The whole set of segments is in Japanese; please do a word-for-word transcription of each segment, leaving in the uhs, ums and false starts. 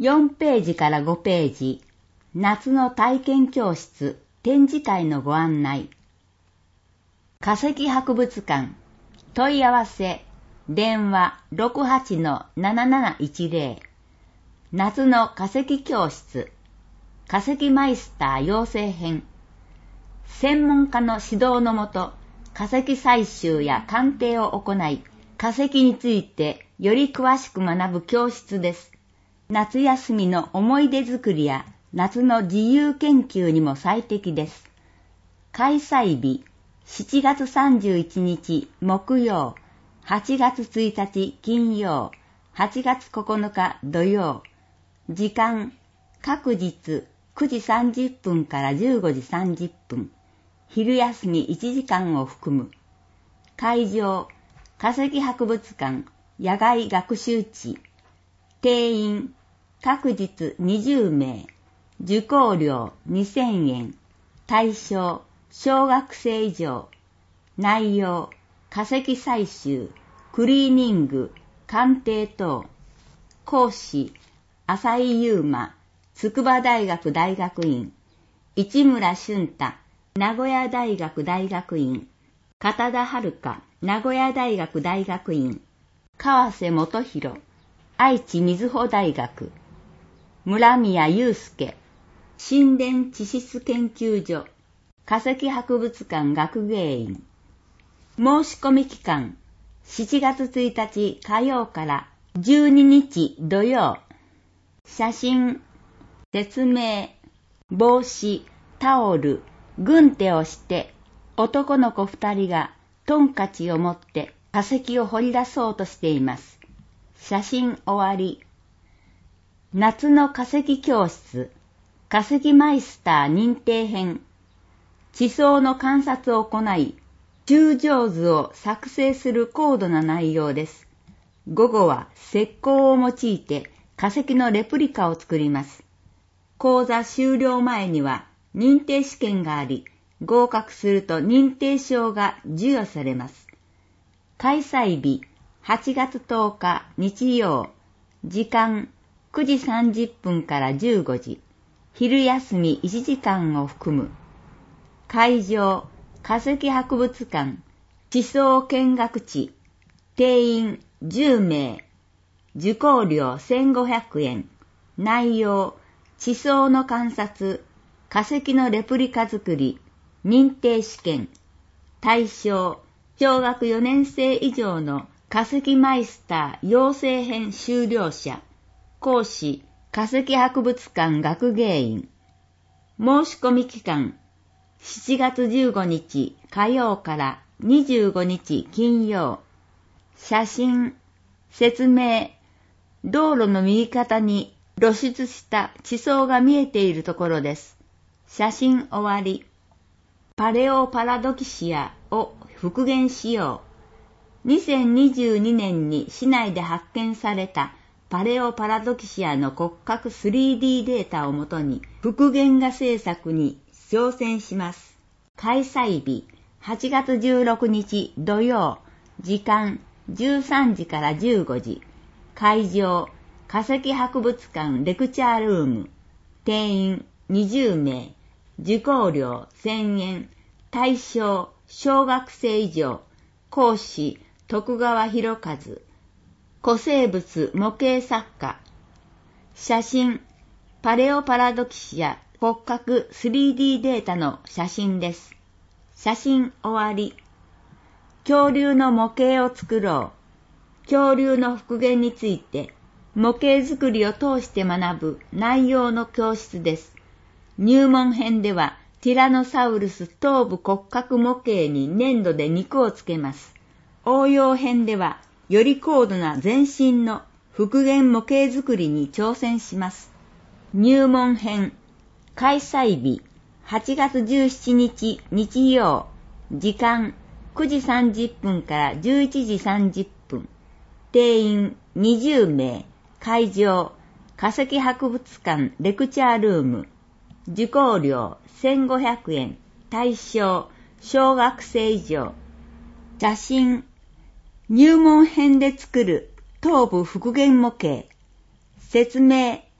よんページからごページ、夏の体験教室展示会のご案内。化石博物館、問い合わせ、電話 ろくはちのななななひゃくじゅう。夏の化石教室、化石マイスター養成編。専門家の指導のもと、化石採集や鑑定を行い、化石についてより詳しく学ぶ教室です。夏休みの思い出作りや夏の自由研究にも最適です。開催日、しちがつさんじゅういちにち木曜、はちがつついたち金曜、はちがつここのか土曜。時間、各日くじさんじゅっぷんからじゅうごじさんじゅっぷん。昼休みいちじかんを含む。会場、化石博物館野外学習地。定員、各日にじゅうめい。受講料にせんえん。対象、小学生以上。内容、化石採集、クリーニング、鑑定等。講師、浅井優馬、筑波大学大学院。市村俊太、名古屋大学大学院。片田遥、名古屋大学大学院。川瀬元弘、愛知瑞穂大学。村宮祐介、神殿地質研究所、化石博物館学芸員。申し込み期間、しちがつついたち火曜からじゅうににち土曜。写真、説明、帽子、タオル、軍手をして男の子二人がトンカチを持って化石を掘り出そうとしています。写真終わり。夏の化石教室、化石マイスター認定編。地層の観察を行い、柱状図を作成する高度な内容です。午後は石膏を用いて化石のレプリカを作ります。講座終了前には認定試験があり、合格すると認定証が授与されます。開催日、はちがつとおか日曜。時間、くじさんじゅっぷんからじゅうごじ。昼休みいちじかんを含む。会場、化石博物館、地層見学地。定員じゅうめい。受講料せんごひゃくえん。内容、地層の観察、化石のレプリカ作り、認定試験。対象、小学よねんせい以上の化石マイスター養成編修了者。講師、化石博物館学芸員。申し込み期間、しちがつじゅうごにち火曜からにじゅうごにち金曜。写真、説明、道路の右肩に露出した地層が見えているところです。写真終わり。パレオパラドキシアを復元しよう。にせんにじゅうにねんに市内で発見されたパレオパラドキシアの骨格 スリーディー データをもとに復元画制作に挑戦します。開催日、はちがつじゅうろくにち土曜。時間、じゅうさんじからじゅうごじ。会場、化石博物館レクチャールーム。定員にじゅうめい。受講料せんえん。対象、小学生以上。講師、徳川博和。古生物模型作家。写真、パレオパラドキシア骨格 スリーディー データの写真です。写真終わり。恐竜の模型を作ろう。恐竜の復元について模型作りを通して学ぶ内容の教室です。入門編ではティラノサウルス頭部骨格模型に粘土で肉をつけます。応用編ではより高度な全身の復元模型作りに挑戦します。入門編。開催日、はちがつじゅうしちにち日曜。時間、くじさんじゅっぷんからじゅういちじさんじゅっぷん。定員にじゅうめい。会場、化石博物館レクチャールーム。受講料せんごひゃくえん。対象、小学生以上。写真、入門編で作る頭部復元模型。説明、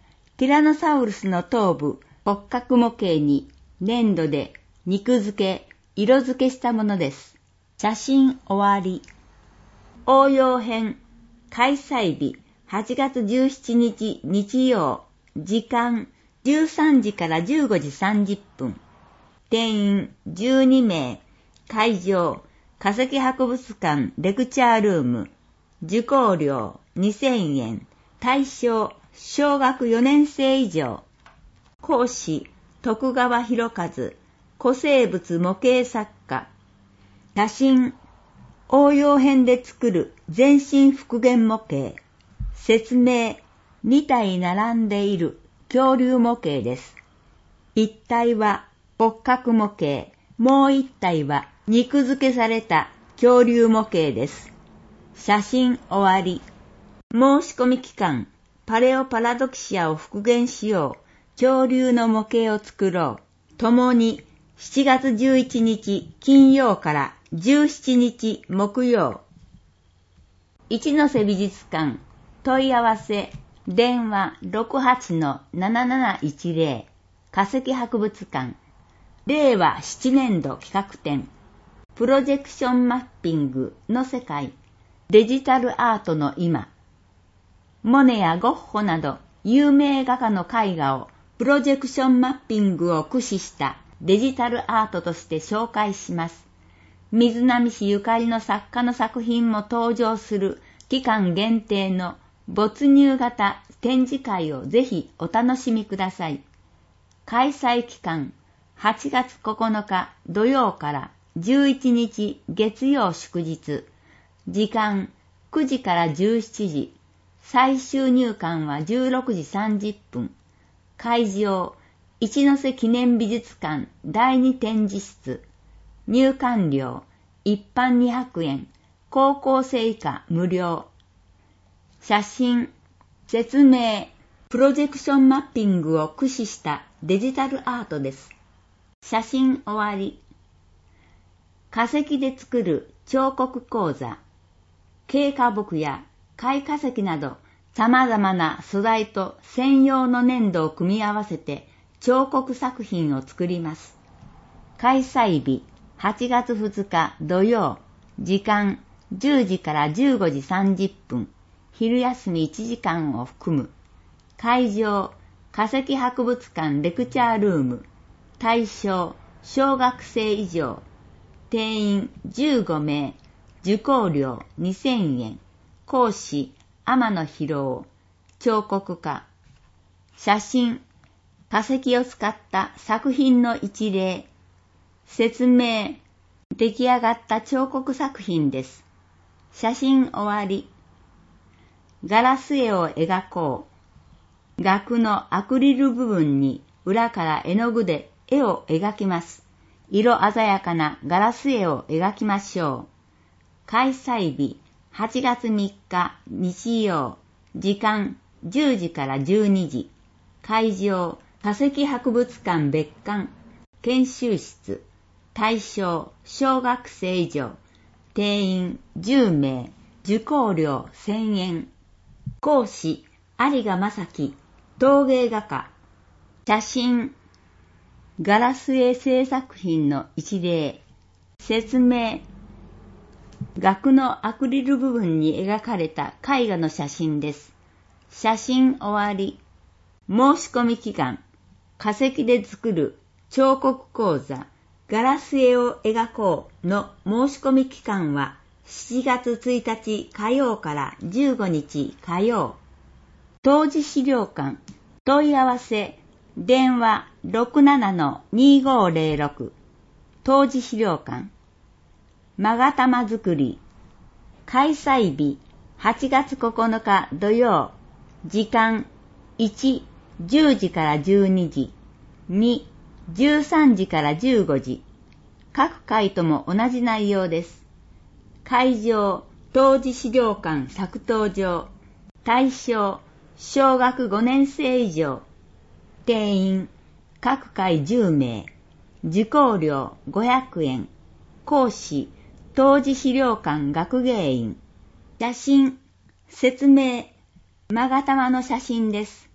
ティラノサウルスの頭部、骨格模型に粘土で肉付け、色付けしたものです。写真終わり。応用編、開催日はちがつじゅうしちにち日曜、時間じゅうさんじからじゅうごじさんじゅっぷん。定員じゅうにめい。会場、化石博物館レクチャールーム。受講料にせんえん。対象、小学よねんせい以上。講師、徳川博和。古生物模型作家。写真、応用編で作る全身復元模型。説明、にたい並んでいる恐竜模型です。いったいは骨格模型、もういったいは肉付けされた恐竜模型です。写真終わり。申し込み期間、パレオパラドキシアを復元しよう。恐竜の模型を作ろう。ともにしちがつじゅういちにち金曜からじゅうしちにち木曜。一ノ瀬美術館。問い合わせ、電話 ろくはちのなななないちぜろ。化石博物館。れいわなねんど企画展。プロジェクションマッピングの世界。デジタルアートの今。モネやゴッホなど有名画家の絵画をプロジェクションマッピングを駆使したデジタルアートとして紹介します。水波市ゆかりの作家の作品も登場する期間限定の没入型展示会をぜひお楽しみください。開催期間はちがつここのか土曜からじゅういちにち月曜祝日。時間くじからじゅうしちじ。最終入館はじゅうろくじさんじゅっぷん。会場一ノ瀬記念美術館だいに展示室。入館料一般にひゃくえん。高校生以下無料。写真、説明、プロジェクションマッピングを駆使したデジタルアートです。写真終わり。化石で作る彫刻講座。軽化木や貝化石など様々な素材と専用の粘土を組み合わせて彫刻作品を作ります。開催日はちがつふつか土曜。時間じゅうじからじゅうごじさんじゅっぷん。昼休みいちじかんを含む。会場、化石博物館レクチャールーム。対象、小学生以上。定員じゅうごめい。受講料にせんえん。講師、天野博夫。彫刻家。写真、化石を使った作品の一例。説明、出来上がった彫刻作品です。写真終わり。ガラス絵を描こう。額のアクリル部分に裏から絵の具で絵を描きます。色鮮やかなガラス絵を描きましょう。開催日はちがつみっか日曜。時間じゅうじからじゅうにじ。会場化石博物館別館。研修室。対象小学生以上。定員じゅうめい。受講料せんえん。講師、有賀正樹、陶芸画家。写真、ガラス絵製作品の一例。説明、額のアクリル部分に描かれた絵画の写真です。写真終わり。申し込み期間、化石で作る彫刻講座、ガラス絵を描こうの申し込み期間は、しちがつついたち火曜からじゅうごにち火曜。当時資料館。問い合わせ。電話 ろくななのにごぜろろく。当時資料館。勾玉作り。開催日はちがつここのか土曜。時間いち、じゅうじからじゅうにじ。に、じゅうさんじからじゅうごじ。各回とも同じ内容です。会場、当時資料館作東場。対象、小学ごねんせい以上。定員、各回じゅうめい。受講料ごひゃくえん。講師、当時資料館学芸員。写真、説明、勾玉の写真です。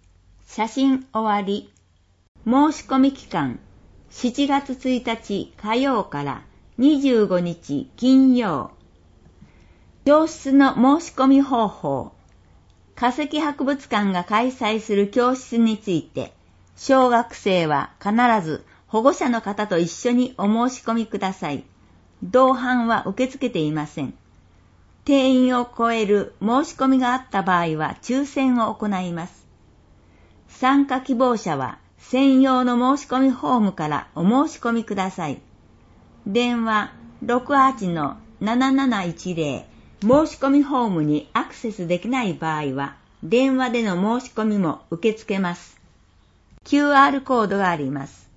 写真終わり。申し込み期間、しちがつついたち火曜からにじゅうごにち金曜。教室の申し込み方法。化石博物館が開催する教室について、小学生は必ず保護者の方と一緒にお申し込みください。同伴は受け付けていません。定員を超える申し込みがあった場合は抽選を行います。参加希望者は専用の申し込みフォームからお申し込みください。電話 ろくはちのなななないちぜろ 申し込みフォームにアクセスできない場合は電話での申し込みも受け付けます。キューアール コードがあります。